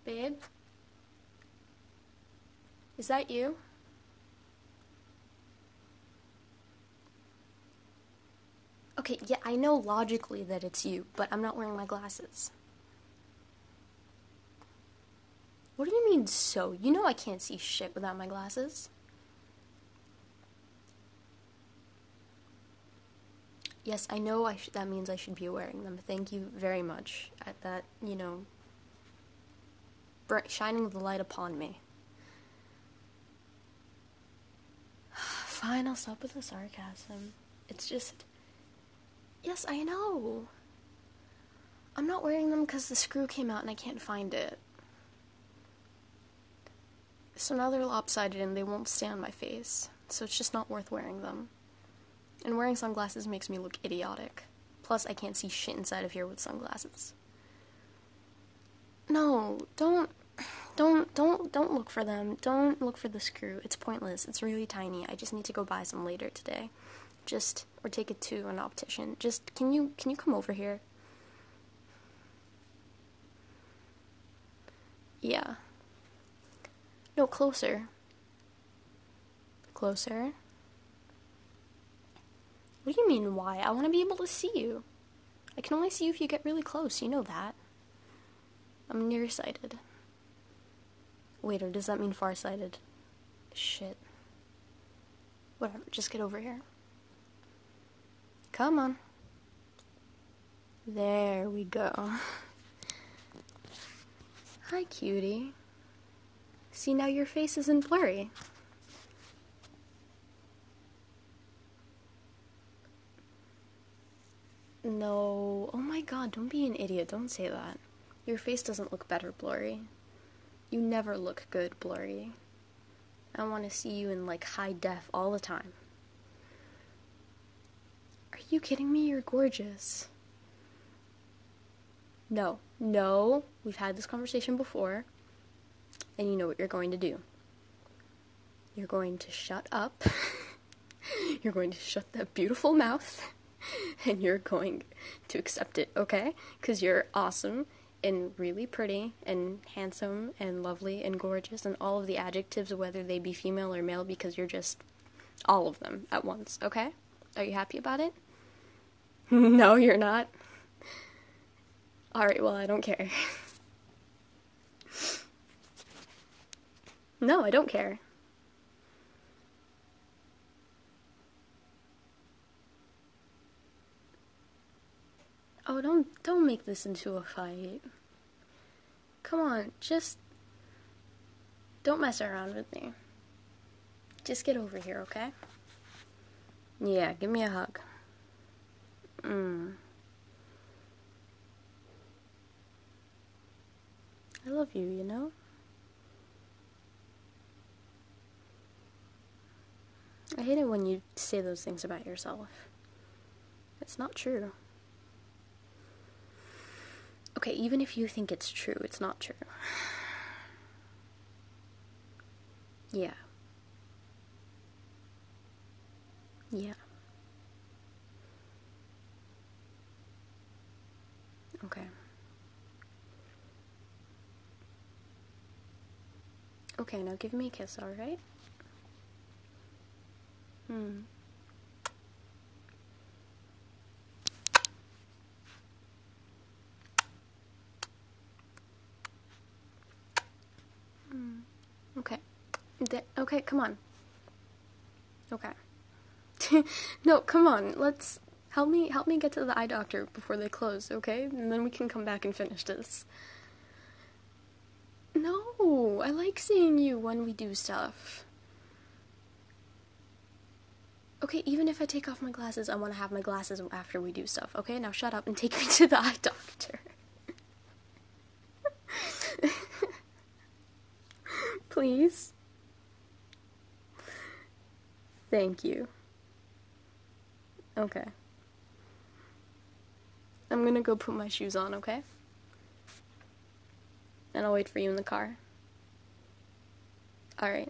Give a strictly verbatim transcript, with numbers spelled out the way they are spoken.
Babe? Is that you? Okay, yeah, I know logically that it's you, but I'm not wearing my glasses. What do you mean, so? You know I can't see shit without my glasses. Yes, I know I sh- that means I should be wearing them. Thank you very much at that, you know, br- shining the light upon me. Fine, I'll stop with the sarcasm. It's just... Yes, I know. I'm not wearing them because the screw came out and I can't find it. So now they're lopsided and they won't stay on my face. So it's just not worth wearing them. And wearing sunglasses makes me look idiotic. Plus, I can't see shit inside of here with sunglasses. No, don't... Don't, don't, don't look for them. Don't look for the screw. It's pointless. It's really tiny. I just need to go buy some later today. Just, or take it to an optician. Just, can you, can you come over here? Yeah. No, closer. Closer? What do you mean, why? I want to be able to see you. I can only see you if you get really close, you know that. I'm nearsighted. Wait, or does that mean farsighted? Shit. Whatever, just get over here. Come on. There we go. Hi, cutie. See, now your face isn't blurry. No. Oh my god, don't be an idiot. Don't say that. Your face doesn't look better blurry. You never look good blurry. I want to see you in, like, high def all the time. Are you kidding me? You're gorgeous. No. No. We've had this conversation before. And you know what you're going to do. You're going to shut up. You're going to shut that beautiful mouth. And you're going to accept it, okay? Because you're awesome. And really pretty, and handsome, and lovely, and gorgeous, and all of the adjectives, whether they be female or male, because you're just all of them at once, okay? Are you happy about it? No, you're not? Alright, well, I don't care. No, I don't care. Oh, don't, don't make this into a fight. Come on, just... Don't mess around with me. Just get over here, okay? Yeah, give me a hug. Mm. I love you, you know? I hate it when you say those things about yourself. It's not true. Okay, even if you think it's true, it's not true. Yeah. Yeah. Okay. Okay, now give me a kiss, alright? Hmm. Hmm. Okay. Th- okay, come on. Okay. No, come on. Let's help me help me get to the eye doctor before they close, okay? And then we can come back and finish this. No, I like seeing you when we do stuff. Okay, even if I take off my glasses, I want to have my glasses after we do stuff, okay? Now shut up and take me to the eye doctor. Please. Thank you. Okay. I'm gonna go put my shoes on, okay? And I'll wait for you in the car. Alright.